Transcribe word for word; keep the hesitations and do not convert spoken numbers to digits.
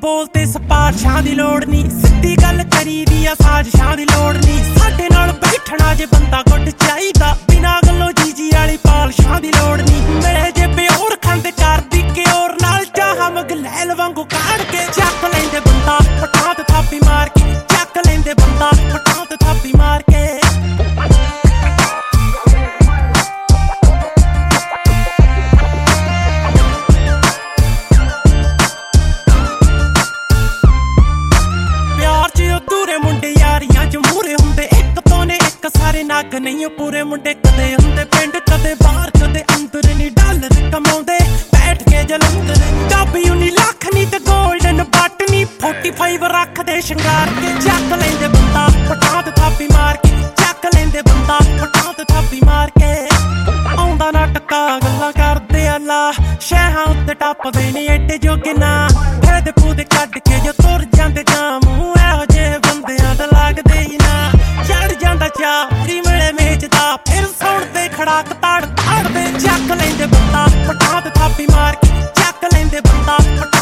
ਬੋਲਤੇ ਸਿਫਾਰਿਸ਼ਾਂ ਦੀ ਲੋੜ ਨੀ, ਸਿੱਧੀ ਗੱਲ ਕਰੀ ਦੀ ਆ ਸਾਜ਼ਿਸ਼ਾਂ ਦੀ ਲੋੜ ਨੀ। ਸਾਡੇ ਨਾਲ ਬੈਠਣਾ ਜੇ ਬੰਦਾ ਗੁੱਟ ਚਾਹੀਦਾ, ਬਿਨਾਂ ਗੱਲੋਂ ਜੀਜੀ ਵਾਲੀ ਪਾਲਸ਼ਾਂ ਦੀ ਲੋੜ ਨੀ। ਮਿਲੇ ਜੇ ਪਿਓਰ ਖੰਡ ਕਰਦੀ ਕਿਓਰ ਨਾਲ ਚਾਹ ਮਗਲੈਲ ਵਾਂਗੂ ਕਾੜ ਕੇ ਚੱਕ ਲੈਂਦੇ ਬੰਦਾ ਪਠਾਂ ਤੇ ਥਾਪੀ ਮਾਰ ਕੇ, ਚੱਕ ਲੈਂਦੇ ਬੰਦਾ ਪਠਾਂ ਤੇ ਥਾਪੀ ਮਾਰ ਕੇ। ਨੱਗ ਨਹੀਂ ਪੂਰੇ ਮੁੰਡੇ ਕਦੇ ਹੁੰਦੇ ਪਿੰਡ ਕਦੇ ਬਾਹਰ ਕਦੇ ਅੰਦਰ ਨੀ ਡਾਲਰ ਕਮਾਉਂਦੇ ਬੈਠ ਕੇ ਜਲੰਧਰ। ਡੱਬਿਊ ਨੀ ਲੱਖ ਨੀ ਤੇ ਗੋਲਡਨ ਬੱਟ ਨੀ, ਫੋਰਟੀ ਫਾਈਵ ਰੱਖਦੇ ਸ਼ਿੰਗਾਰ ਕੇ ਚੱਕ ਲੈਂਦੇ ਬੰਦਾ ਪਠਾਂ ਤੇ ਥਾਪੀ ਮਾਰ ਕੇ, ਚੱਕ ਲੈਂਦੇ ਬੰਦਾ ਪਠਾਂ ਤੇ ਥਾਪੀ ਮਾਰ ਕੇ। ਆਉਂਦਾ ਨਾ ਟੱਕਾ ਗੱਲਾਂ ਕਰਦੇ ਆ ਲਾ, ਸ਼ਹਿਰਾਂ ਉੱਤੇ ਟੱਪਦੇ ਨੀ ਏਡੇ ਜੋਗੇ ਨਾ, ਫੇਦੇ ਫੂਦੇ ਕੱਢ ਕੇ ਜੋ ਤੁਰ ਜਾਂਦੇ ਜਾਂ ਮੂੰਹ ਇਹੋ ਜਿਹੇ ਬੰਦਿਆਂ ਦਾ ਲੱਗਦੇ ਹੀ ਨਾ। ਚੜ ਜਾਂਦਾ ਚਾਹ ਮਿਲੇ ਮੇਚਦਾ ਫਿਰ ਸੁਣਦੇ ਖੜਾਕ ਤੜ ਤੜਦੇ, ਚੱਕ ਲੈਂਦੇ ਬੰਦਾ ਪਠਾਂ ਤੇ ਥਾਪੀ ਮਾਰ ਕੇ, ਚੱਕ ਲੈਂਦੇ ਬੰਦਾ।